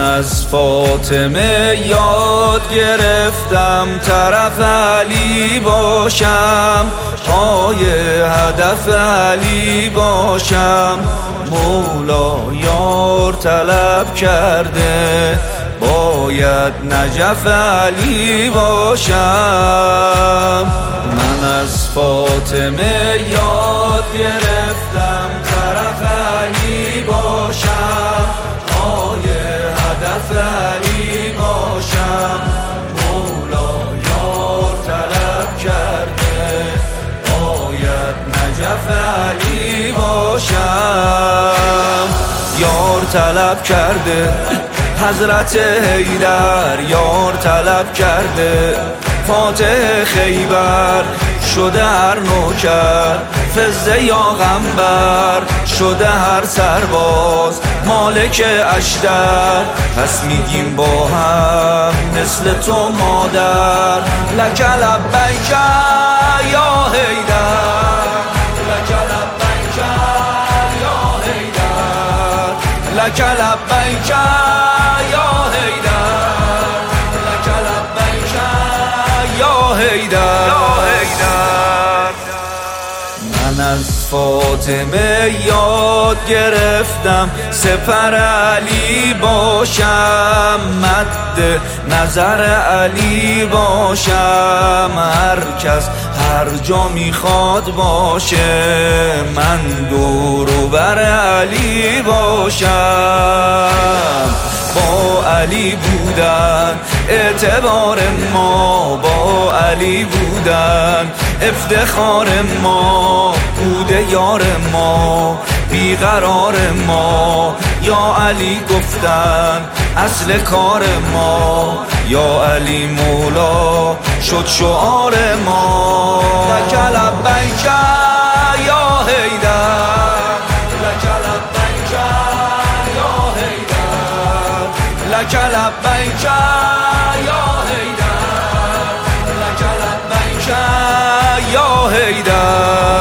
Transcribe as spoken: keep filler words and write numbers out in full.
از فاطمه یاد گرفتم طرف علی باشم، پای هدف علی باشم. مولا یار طلب کرده باید نجف علی باشم. من از فاطمه یاد گرفتم طرف علی باشم، پای هدف علی باشم. مولا یار طلب کرده باید نجف علی باشم. یار طلب کرده حضرت حیدر، یار طلب کرده فاتح خیبر. شده هر نوکر فزه یا غنبر، شده هر سرباز مالک اشتر. پس میگیم با هم مثل تو مادر، لک لبیک یا حیدر، لک لبیک یا حیدر، لک لبیک یا حیدر، لک لبیک یا حیدر. من از فاطمه یاد گرفتم سپر علی باشم، مد نظر علی باشم. هر کس هر جا میخواد باشه، من دور و بر علی باشم. با علی بودن اعتبار ما، با علی بودن افتخار ما. بوده یار ما بیقرار ما، یا علی گفتن اصل کار ما. یا علی مولا شد شعار ما. لک لبیک یا حیدر، لک لبیک یا حیدر، لک لبیک یا حیدر، لک لبیک یا حیدر.